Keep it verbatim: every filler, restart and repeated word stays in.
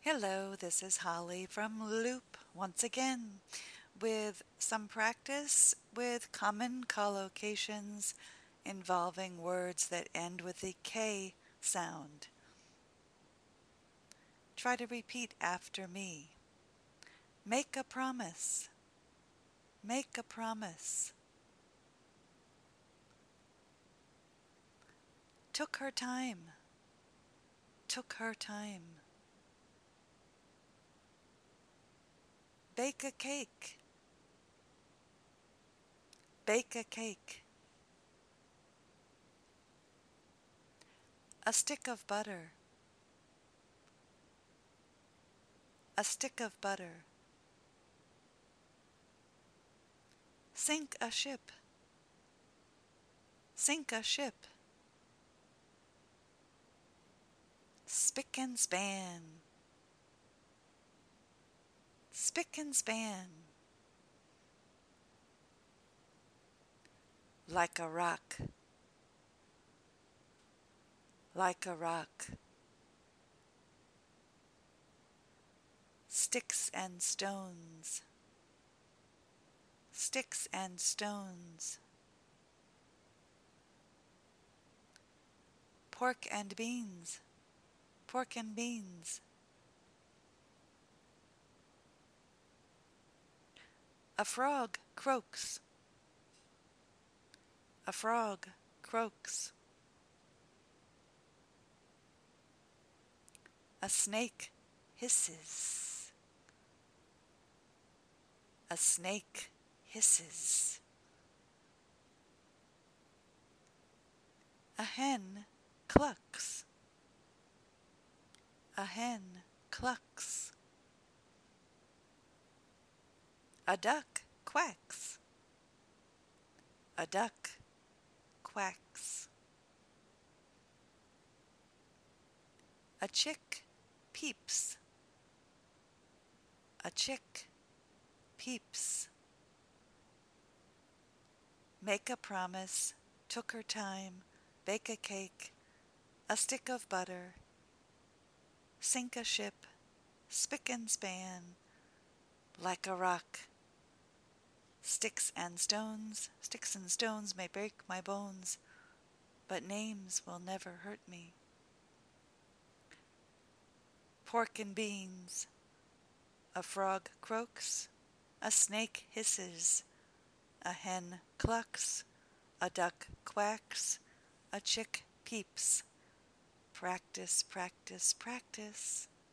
Hello, this is Holly from Loop once again with some practice with common collocations involving words that end with the K sound. Try to repeat after me. Make a promise. Make a promise. Took her time. Took her time. Bake a cake. Bake a cake. A stick of butter. A stick of butter. Sink a ship. Sink a ship. Spick and span. Spick and span. Like a rock. Like a rock. Sticks and stones. Sticks and stones. Pork and beans. Pork and beans. A frog croaks. A frog croaks. A snake hisses. A snake hisses. A hen clucks. A hen clucks. A duck quacks. A duck quacks. A chick peeps. A chick peeps. Make a promise. Took her time. Bake a cake. A stick of butter. Sink a ship. Spick and span. Like a rock. Sticks and stones. Sticks and stones may break my bones, but names will never hurt me. Pork and beans. A frog croaks. A snake hisses. A hen clucks. A duck quacks. A chick peeps. Practice, practice, practice.